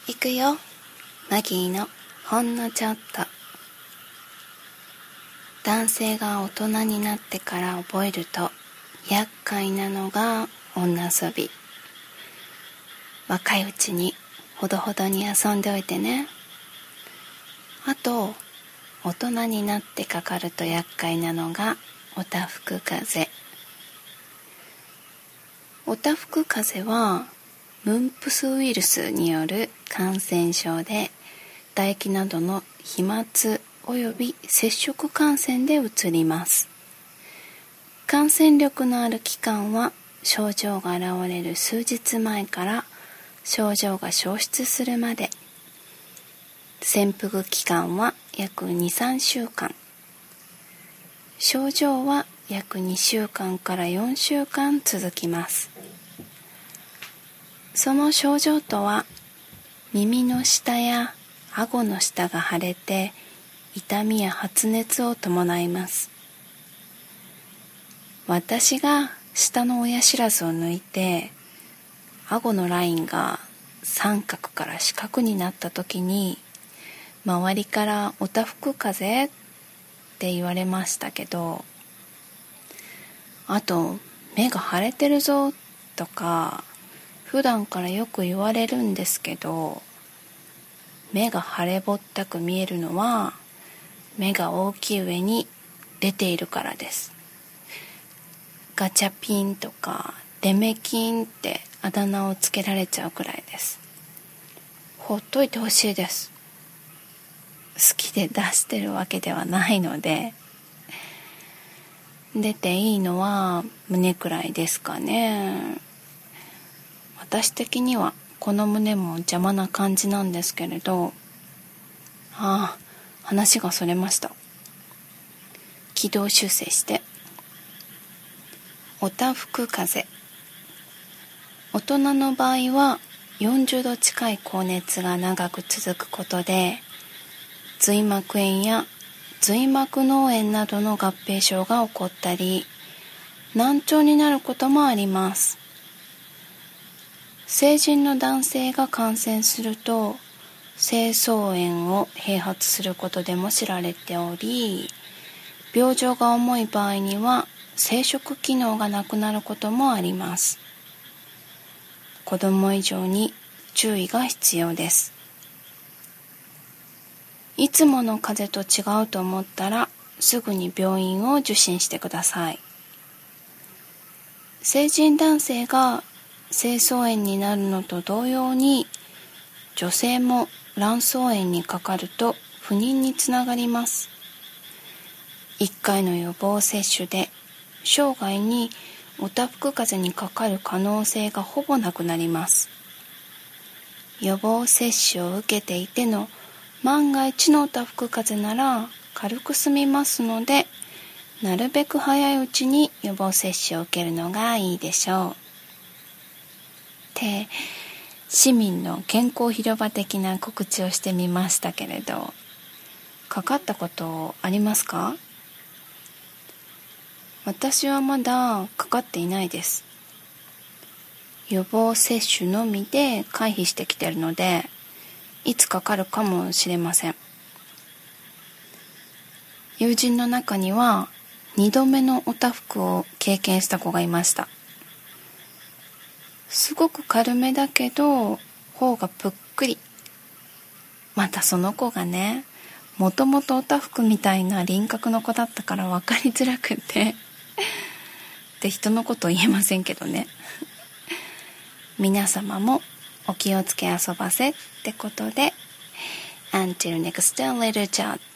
いくよ、マギーのほんのちょっと。男性が大人になってから覚えると厄介なのが女遊び。若いうちにほどほどに遊んでおいてね。あと、大人になってかかると厄介なのがおたふく風邪。おたふく風邪はムンプスウイルスによる感染症で、唾液などの飛沫および接触感染でうつります。感染力のある期間は症状が現れる数日前から症状が消失するまで。潜伏期間は約 2,3 週間。症状は約2週間から4週間続きます。その症状とは、耳の下や顎の下が腫れて痛みや発熱を伴います。私が下の親知らずを抜いて顎のラインが三角から四角になった時に、周りからおたふく風邪って言われましたけど、あと目が腫れてるぞとか普段からよく言われるんですけど、目が腫れぼったく見えるのは目が大きい上に出ているからです。ガチャピンとかデメキンってあだ名をつけられちゃうくらいです。ほっといてほしいです。好きで出してるわけではないので。出ていいのは胸くらいですかね。私的にはこの胸も邪魔な感じなんですけれど、話がそれました。軌道修正して。おたふく風邪。大人の場合は40度近い高熱が長く続くことで、髄膜炎や髄膜脳炎などの合併症が起こったり、難聴になることもあります。成人の男性が感染すると精巣炎を併発することでも知られており、病状が重い場合には生殖機能がなくなることもあります。子供以上に注意が必要です。いつもの風邪と違うと思ったらすぐに病院を受診してください。成人男性が精巣炎になるのと同様に、女性も卵巣炎にかかると不妊につながります。1回の予防接種で生涯におたふく風邪にかかる可能性がほぼなくなります。予防接種を受けていての万が一のおたふく風邪なら軽く済みますので、なるべく早いうちに予防接種を受けるのがいいでしょう。って市民の健康広場的な告知をしてみましたけれど、かかったことありますか？私はまだかかっていないです。予防接種のみで回避してきているので、いつかかるかもしれません。友人の中には2度目のおたふくを経験した子がいました。すごく軽めだけど頬がぷっくり。またその子がね、もともとおたふくみたいな輪郭の子だったから分かりづらくてって人のこと言えませんけどね。皆様もお気をつけ遊ばせってことで、Until next little chat.